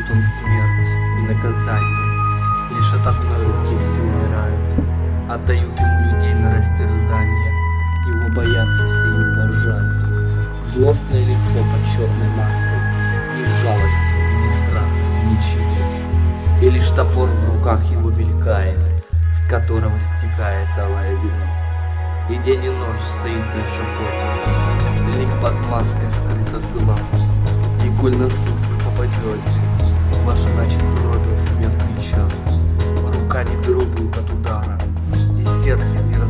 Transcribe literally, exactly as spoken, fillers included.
несет он смерть и наказание. Лишь от одной руки все умирают, отдают ему людей на растерзание. Его боятся все и уважают. Злостное лицо под черной маской, ни жалости, ни страха, ничего. И лишь топор в руках его мелькает, с которого стекает алая вино. И день и ночь стоит на эшафоте, лик под маской скрыт от глаз. И коль на суд вы попадете, ваш значит пробил смертный час. Рука не дрогнет от удара, и сердце не